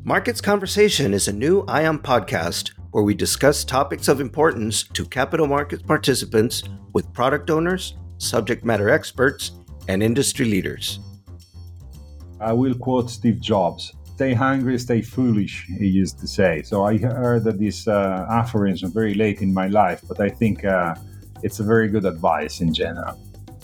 Markets Conversation is a new ION podcast where we discuss topics of importance to capital markets participants with product owners, subject matter experts, and industry leaders. I will quote Steve Jobs. Stay hungry, stay foolish, he used to say. So I heard that this aphorism very late in my life, but I think it's a very good advice in general.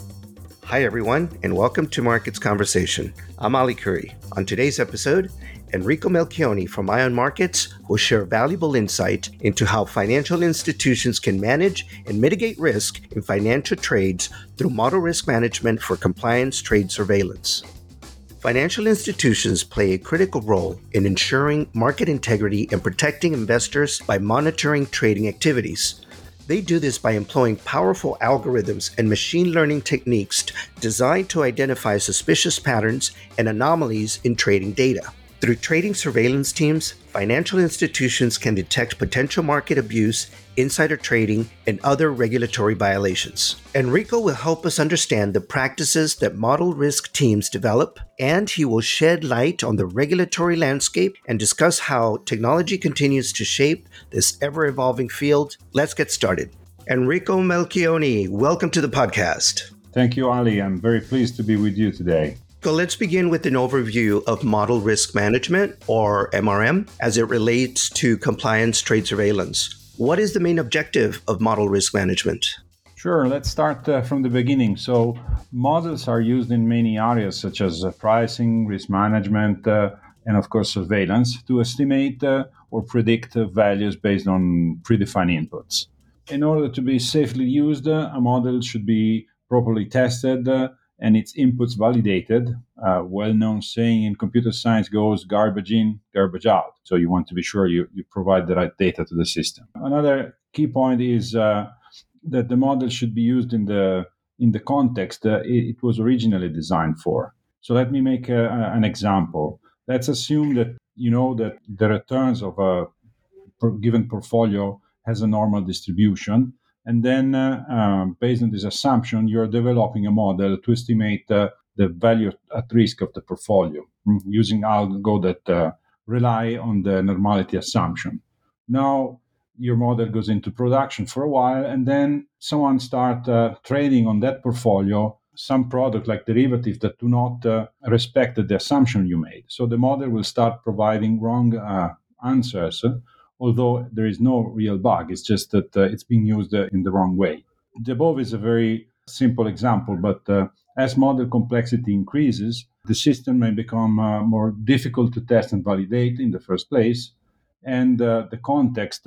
Hi, everyone, and welcome to Markets Conversation. I'm Ali Curry. On today's episode, Enrico Melchioni from ION Markets will share valuable insight into how financial institutions can manage and mitigate risk in financial trades through model risk management for compliance trade surveillance. Financial institutions play a critical role in ensuring market integrity and protecting investors by monitoring trading activities. They do this by employing powerful algorithms and machine learning techniques designed to identify suspicious patterns and anomalies in trading data. Through trading surveillance teams, financial institutions can detect potential market abuse, insider trading, and other regulatory violations. Enrico will help us understand the practices that model risk teams develop, and he will shed light on the regulatory landscape and discuss how technology continues to shape this ever-evolving field. Let's get started. Enrico Melchioni, welcome to the podcast. Thank you, Ali. I'm very pleased to be with you today. So let's begin with an overview of model risk management, or MRM, as it relates to compliance trade surveillance. What is the main objective of model risk management? Sure, let's start from the beginning. So models are used in many areas such as pricing, risk management, and of course surveillance to estimate or predict values based on predefined inputs. In order to be safely used, a model should be properly tested and its inputs validated. Well-known saying in computer science goes garbage in, garbage out. So you want to be sure you provide the right data to the system. Another key point is that the model should be used in the context it was originally designed for. So let me make an example. Let's assume that you know that the returns of a given portfolio has a normal distribution. And then, based on this assumption, you're developing a model to estimate the value at risk of the portfolio using algo that rely on the normality assumption. Now, your model goes into production for a while, and then someone start trading on that portfolio some product like derivatives that do not respect the assumption you made. So the model will start providing wrong answers, although there is no real bug. It's just that it's being used in the wrong way. The above is a very simple example, but as model complexity increases, the system may become more difficult to test and validate in the first place, and the context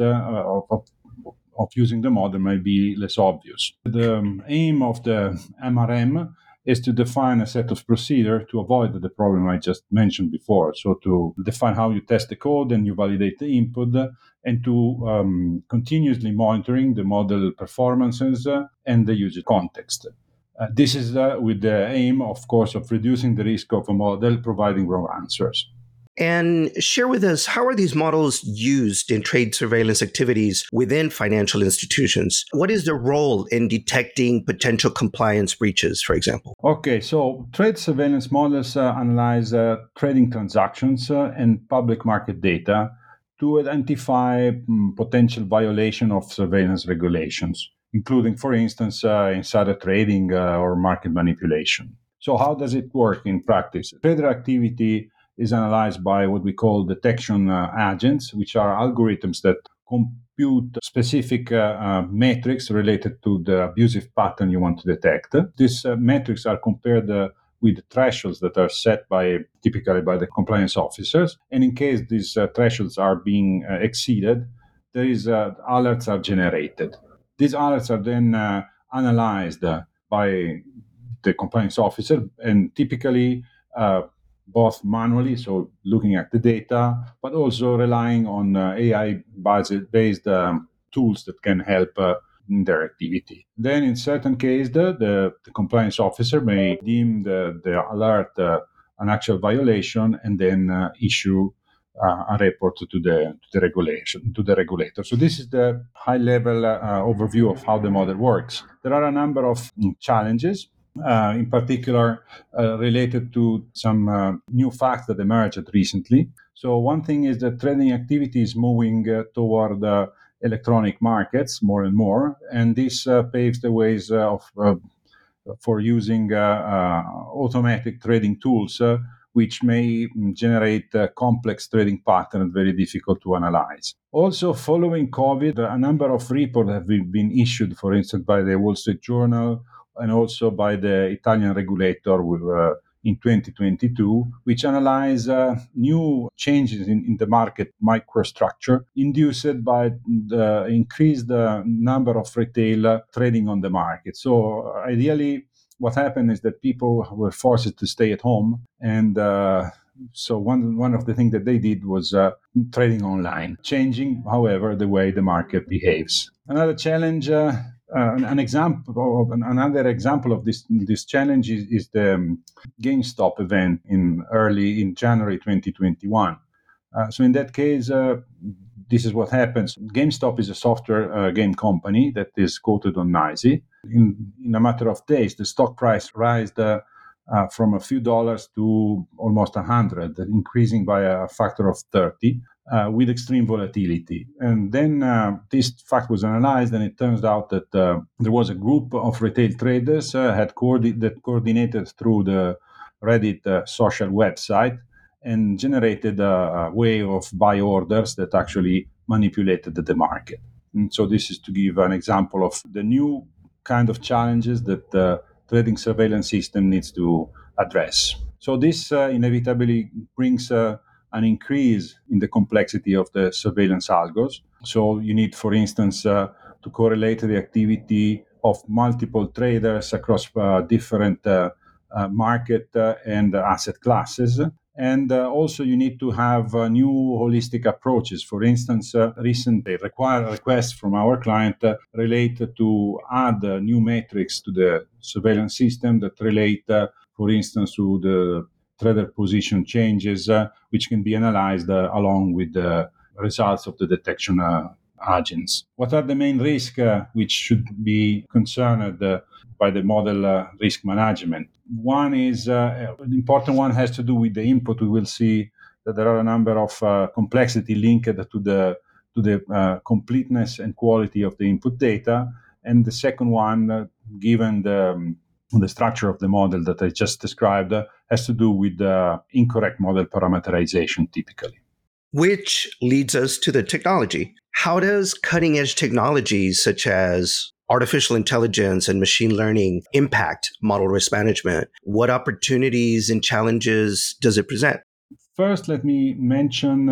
of using the model may be less obvious. The aim of the MRM is to define a set of procedure to avoid the problem I just mentioned before. So to define how you test the code and you validate the input, and to continuously monitoring the model performances and the user context. This is with the aim, of course, of reducing the risk of a model providing wrong answers. And share with us, how are these models used in trade surveillance activities within financial institutions? What is their role in detecting potential compliance breaches, for example? Okay, so trade surveillance models analyze trading transactions and public market data to identify potential violation of surveillance regulations, including, for instance, insider trading or market manipulation. So how does it work in practice? Trader activity is analyzed by what we call detection agents, which are algorithms that compute specific metrics related to the abusive pattern you want to detect. These metrics are compared with thresholds that are set typically by the compliance officers. And in case these thresholds are being exceeded, alerts are generated. These alerts are then analyzed by the compliance officer, and typically both manually, so looking at the data, but also relying on AI-based tools that can help in their activity. Then, in certain cases, the compliance officer may deem the alert an actual violation and then issue a report to the regulator. So this is the high-level overview of how the model works. There are a number of challenges. In particular related to some new facts that emerged recently. So one thing is that trading activity is moving toward electronic markets more and more, and this paves the ways for using automatic trading tools, which may generate complex trading patterns very difficult to analyze. Also, following COVID, a number of reports have been issued, for instance, by the Wall Street Journal and also by the Italian regulator in 2022, which analyze new changes in the market microstructure induced by the increased number of retail trading on the market. So ideally, what happened is that people were forced to stay at home, and so one of the things that they did was trading online, changing, however, the way the market behaves. Another challenge. Another example of this challenge is the GameStop event in January 2021. So in that case, this is what happens. GameStop is a software game company that is quoted on NYSE. In a matter of days, the stock price rised from a few dollars to almost 100, increasing by a factor of 30. With extreme volatility. And then this fact was analyzed, and it turns out that there was a group of retail traders that coordinated through the Reddit social website and generated a wave of buy orders that actually manipulated the market. And so this is to give an example of the new kind of challenges that the trading surveillance system needs to address. So this inevitably brings an increase in the complexity of the surveillance algos. So you need, for instance, to correlate the activity of multiple traders across different market and asset classes. And also, you need to have new holistic approaches. For instance, recently requests from our client relate to add new metrics to the surveillance system that relate, for instance, to the trader position changes, which can be analyzed along with the results of the detection agents. What are the main risks which should be concerned by the model risk management? One is an important one has to do with the input. We will see that there are a number of complexity linked to the completeness and quality of the input data. And the second one, given the structure of the model that I just described, has to do with incorrect model parameterization typically. Which leads us to the technology. How does cutting edge technologies such as artificial intelligence and machine learning impact model risk management? What opportunities and challenges does it present? First, let me mention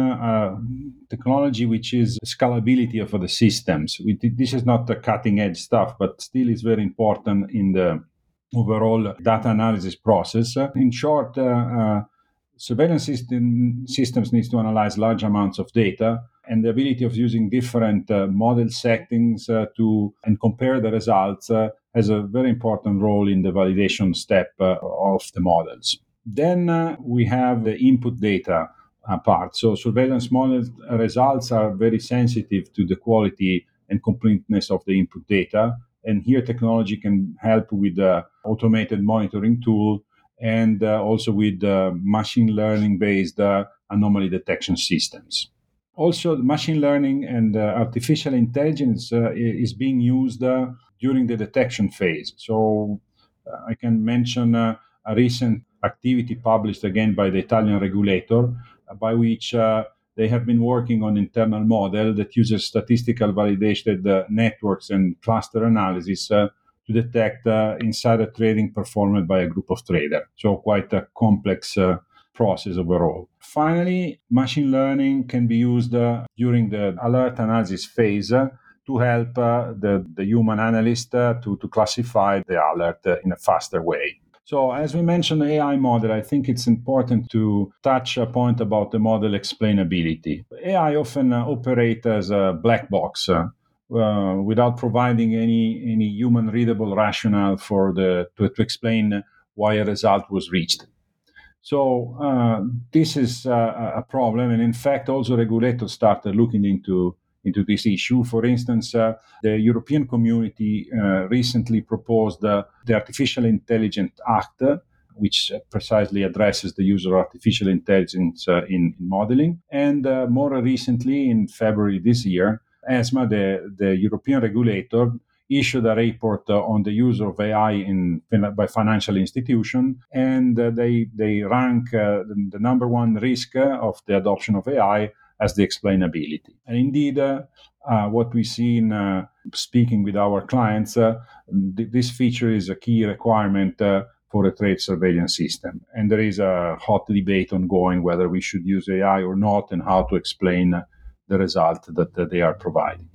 technology, which is scalability of the systems. This is not the cutting edge stuff, but still is very important in the overall data analysis process. In short, surveillance systems needs to analyze large amounts of data, and the ability of using different model settings and compare the results has a very important role in the validation step of the models. Then we have the input data part. So surveillance model results are very sensitive to the quality and completeness of the input data. And here technology can help with the automated monitoring tool and also with machine learning based anomaly detection systems. Also, machine learning and artificial intelligence is being used during the detection phase. So I can mention a recent activity published again by the Italian regulator, by which they have been working on internal model that uses statistical validated networks and cluster analysis to detect insider trading performed by a group of traders. So quite a complex process overall. Finally, machine learning can be used during the alert analysis phase to help the human analyst to classify the alert in a faster way. So as we mentioned, the AI model, I think it's important to touch a point about the model explainability. AI often operates as a black box without providing any human readable rationale to explain why a result was reached. So this is a problem, and in fact, also regulators started looking into this issue. For instance, the European Community recently proposed the Artificial Intelligence Act, which precisely addresses the use of artificial intelligence in modeling. And more recently, in February this year, ESMA, the European regulator, issued a report on the use of AI by financial institutions, and they rank the number one risk of the adoption of AI as the explainability. And indeed, what we see in speaking with our clients, this feature is a key requirement for a trade surveillance system. And there is a hot debate ongoing whether we should use AI or not and how to explain the result that they are providing.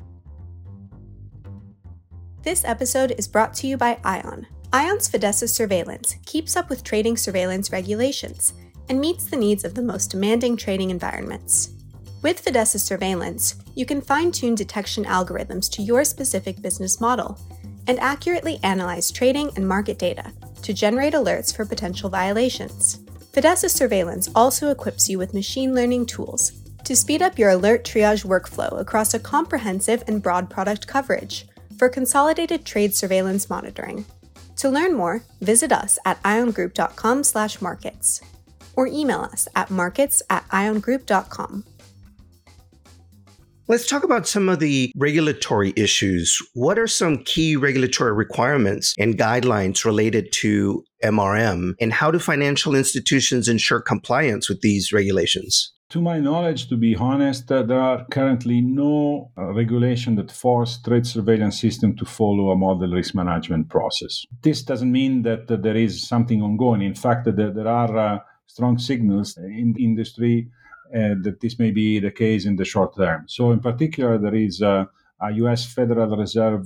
This episode is brought to you by ION. ION's Fidessa Surveillance keeps up with trading surveillance regulations and meets the needs of the most demanding trading environments. With Fidessa Surveillance, you can fine-tune detection algorithms to your specific business model and accurately analyze trading and market data to generate alerts for potential violations. Fidessa Surveillance also equips you with machine learning tools to speed up your alert triage workflow across a comprehensive and broad product coverage for consolidated trade surveillance monitoring. To learn more, visit us at iongroup.com/markets or email us at markets@iongroup.com. Let's talk about some of the regulatory issues. What are some key regulatory requirements and guidelines related to MRM, and how do financial institutions ensure compliance with these regulations? To my knowledge, to be honest, there are currently no regulation that force trade surveillance system to follow a model risk management process. This doesn't mean that there is something ongoing. In fact, there are strong signals in the industry that this may be the case in the short term. So in particular, there is a U.S. Federal Reserve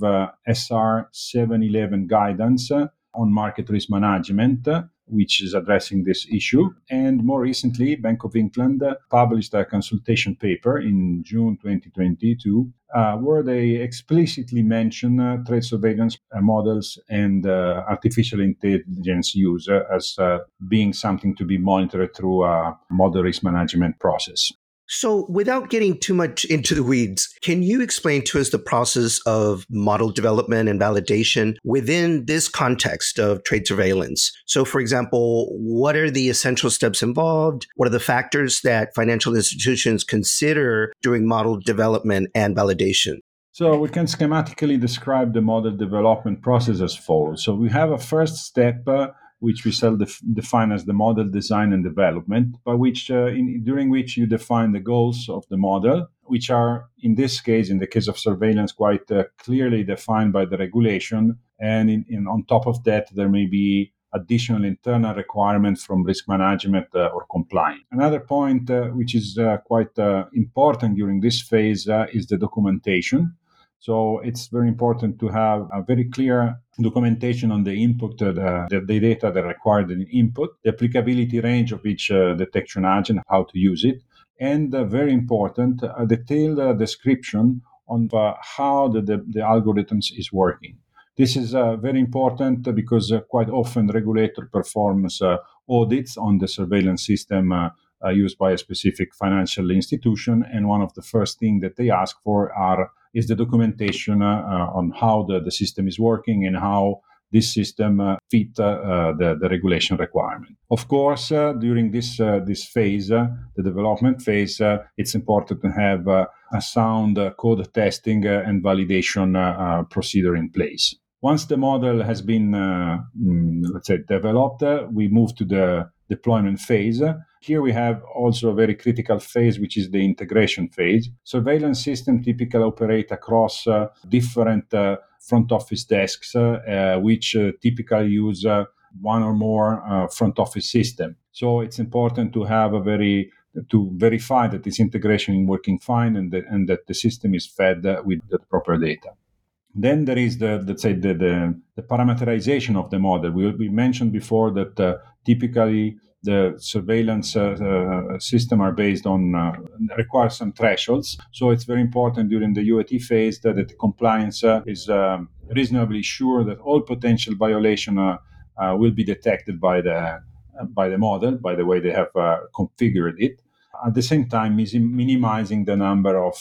SR 711 guidance on market risk management, which is addressing this issue. And more recently, Bank of England published a consultation paper in June 2022, where they explicitly mention trade surveillance models and artificial intelligence use as being something to be monitored through a model risk management process. So without getting too much into the weeds, can you explain to us the process of model development and validation within this context of trade surveillance? So for example, what are the essential steps involved? What are the factors that financial institutions consider during model development and validation? So we can schematically describe the model development process as follows. So we have a first step, which we shall define as the model design and development, by which during which you define the goals of the model, which are in this case, in the case of surveillance, quite clearly defined by the regulation. And on top of that, there may be additional internal requirements from risk management or compliance. Another point which is quite important during this phase is the documentation. So it's very important to have a very clear documentation on the input, the data that are required in input, the applicability range of each detection agent, how to use it, and very important, a detailed description on how the algorithms is working. This is very important because quite often the regulator performs audits on the surveillance system used by a specific financial institution, and one of the first things that they ask for is the documentation on how the system is working and how this system fit the regulation requirement. Of course, during this phase, the development phase, it's important to have a sound code testing and validation procedure in place. Once the model has been, developed, we move to the deployment phase. Here we have also a very critical phase, which is the integration phase. Surveillance systems typically operate across different front office desks, which typically use one or more front office system. So it's important to have to verify that this integration is working fine and that the system is fed with the proper data. Then there is the parameterization of the model. We mentioned before that typically the surveillance system are based on require some thresholds. So it's very important during the UAT phase that the compliance is reasonably sure that all potential violation will be detected by the model, by the way they have configured it. At the same time, is minimizing the number of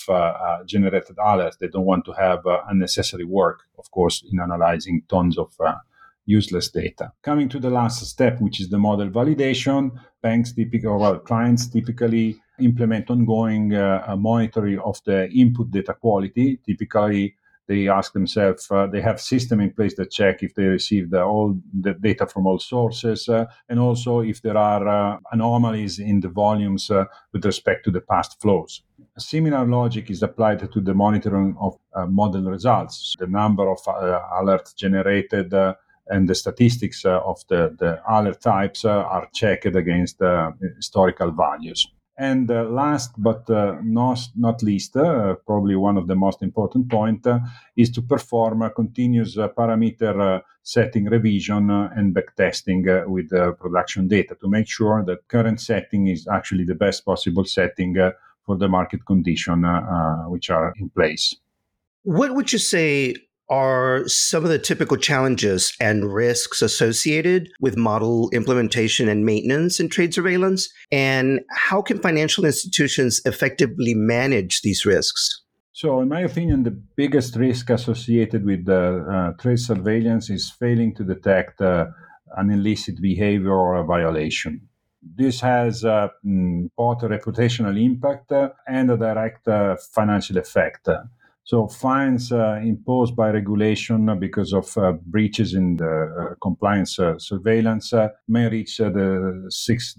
generated alerts. They don't want to have unnecessary work, of course, in analyzing tons of useless data. Coming to the last step, which is the model validation, clients typically implement ongoing monitoring of the input data quality. Typically, they ask themselves, they have system in place that check if they received all the data from all sources, and also if there are anomalies in the volumes with respect to the past flows. A similar logic is applied to the monitoring of model results. The number of alerts generated and the statistics of the alert types are checked against historical values. And last but not least, probably one of the most important points is to perform a continuous parameter setting revision and backtesting with production data to make sure that current setting is actually the best possible setting for the market condition which are in place. What would you say are some of the typical challenges and risks associated with model implementation and maintenance in trade surveillance? And how can financial institutions effectively manage these risks? So, in my opinion, the biggest risk associated with trade surveillance is failing to detect an illicit behavior or a violation. This has both a reputational impact and a direct financial effect. So fines imposed by regulation because of breaches in the compliance surveillance may reach the six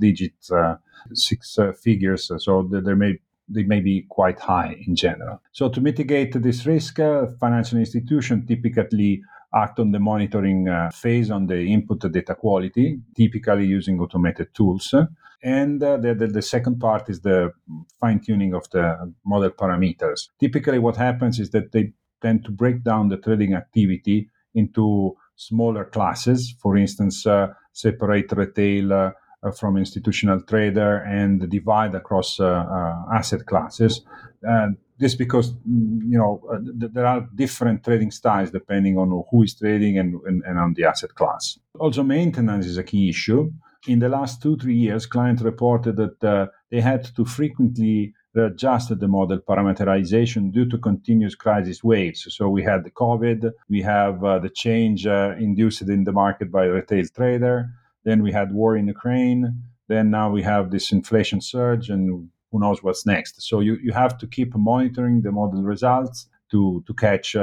figures. So they may be quite high in general. So to mitigate this risk, financial institutions typically act on the monitoring phase on the input data quality, typically using automated tools. And the second part is the fine-tuning of the model parameters. Typically what happens is that they tend to break down the trading activity into smaller classes. For instance, separate retail from institutional trader and divide across asset classes. This because there are different trading styles depending on who is trading and on the asset class. Also, maintenance is a key issue. In the last 2-3 years, clients reported that they had to frequently readjust the model parameterization due to continuous crisis waves. So we had the COVID, we have the change induced in the market by retail trader, then we had war in Ukraine, then now we have this inflation surge, and who knows what's next. So you have to keep monitoring the model results to catch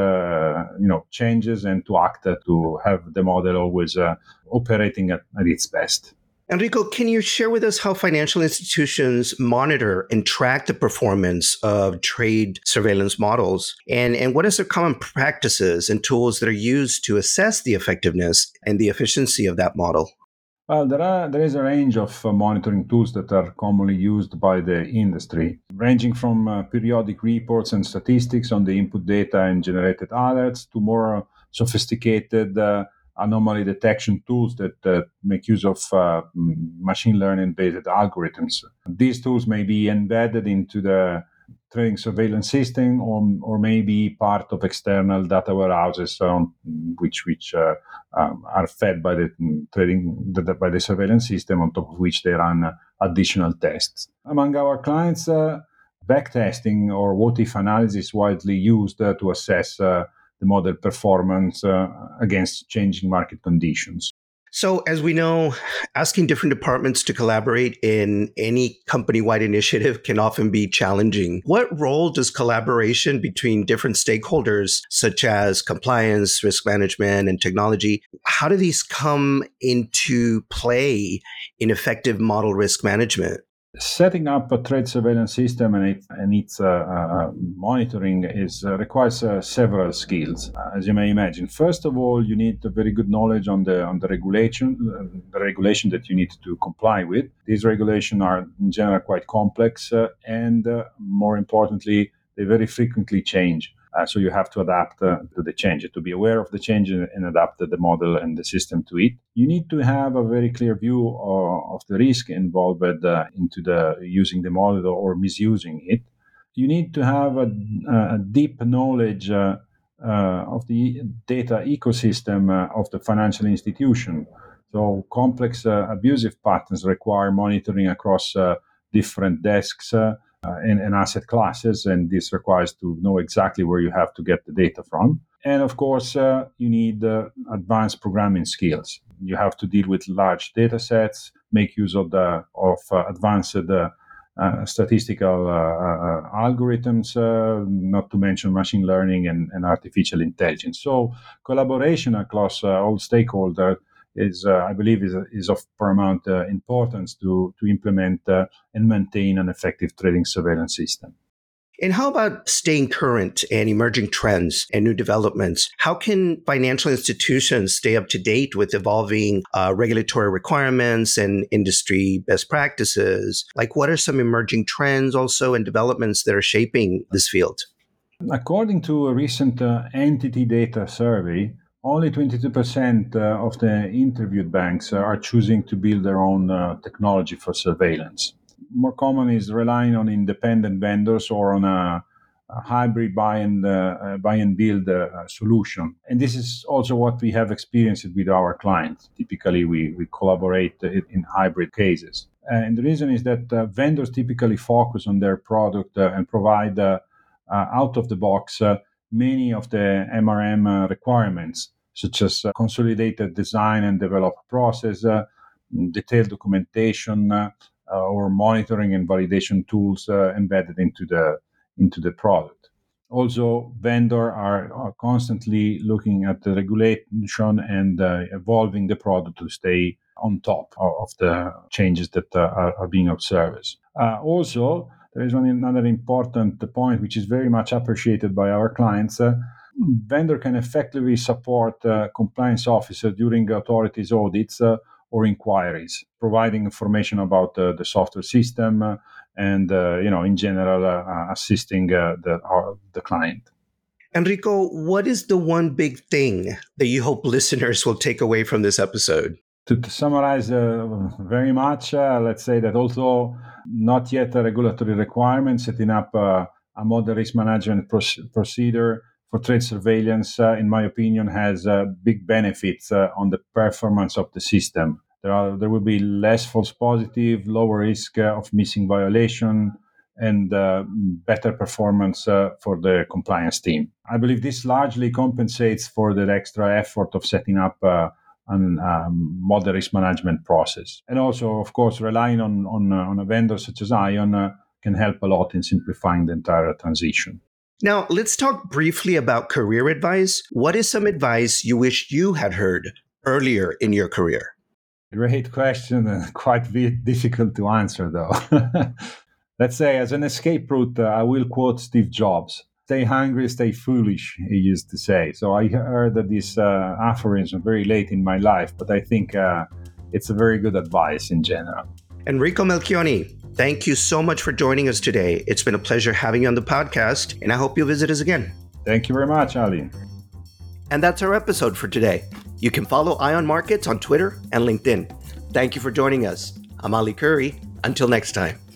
changes and to act to have the model always operating at its best. Enrico, can you share with us how financial institutions monitor and track the performance of trade surveillance models? And what are some common practices and tools that are used to assess the effectiveness and the efficiency of that model? Well, there is a range of monitoring tools that are commonly used by the industry, ranging from periodic reports and statistics on the input data and generated alerts to more sophisticated anomaly detection tools that make use of machine learning-based algorithms. These tools may be embedded into the trading surveillance system or may be part of external data warehouses which are fed by by the surveillance system, on top of which they run additional tests. Among our clients, backtesting or what-if analysis is widely used to assess the model performance against changing market conditions. So, as we know, asking different departments to collaborate in any company-wide initiative can often be challenging. What role does collaboration between different stakeholders, such as compliance, risk management, and technology, how do these come into play in effective model risk management? Setting up a trade surveillance system and its monitoring requires several skills, as you may imagine. First of all, you need a very good knowledge on the regulation that you need to comply with. These regulations are in general quite complex, and more importantly, they very frequently change. So you have to adapt to the change, to be aware of the change and adapt the model and the system to it. You need to have a very clear view of the risk involved into the using the model or misusing it. You need to have a deep knowledge of the data ecosystem of the financial institution. So complex abusive patterns require monitoring across different desks and asset classes, and this requires to know exactly where you have to get the data from. And of course, you need advanced programming skills. You have to deal with large data sets, make use of advanced statistical algorithms, not to mention machine learning and artificial intelligence. So collaboration across all stakeholders is, I believe, is of paramount importance to implement and maintain an effective trading surveillance system. And how about staying current and emerging trends and new developments? How can financial institutions stay up to date with evolving regulatory requirements and industry best practices? Like, what are some emerging trends also and developments that are shaping this field? According to a recent entity data survey, only 22% of the interviewed banks are choosing to build their own technology for surveillance. More common is relying on independent vendors or on a hybrid buy and build solution. And this is also what we have experienced with our clients. Typically, we collaborate in hybrid cases. And the reason is that vendors typically focus on their product and provide out of the box many of the MRM requirements, such as consolidated design and develop process, detailed documentation, or monitoring and validation tools embedded into the product. Also, vendors are constantly looking at the regulation and evolving the product to stay on top of the changes that are being observed. Also, there is another important point which is very much appreciated by our clients. Vendor can effectively support compliance officers during authorities audits or inquiries, providing information about the software system and, in general, assisting the client. Enrico, what is the one big thing that you hope listeners will take away from this episode? To summarize very much, let's say that although not yet a regulatory requirement, setting up a model risk management procedure for trade surveillance, in my opinion, has big benefits on the performance of the system. There will be less false positive, lower risk of missing violation, and better performance for the compliance team. I believe this largely compensates for the extra effort of setting up model risk management process. And also, of course, relying on a vendor such as ION can help a lot in simplifying the entire transition. Now, let's talk briefly about career advice. What is some advice you wish you had heard earlier in your career? Great question, and quite difficult to answer, though. Let's say, as an escape route, I will quote Steve Jobs. Stay hungry, stay foolish, he used to say. So I heard this aphorism very late in my life, but I think it's a very good advice in general. Enrico Melchioni, thank you so much for joining us today. It's been a pleasure having you on the podcast, and I hope you'll visit us again. Thank you very much, Ali. And that's our episode for today. You can follow ION Markets on Twitter and LinkedIn. Thank you for joining us. I'm Ali Curry. Until next time.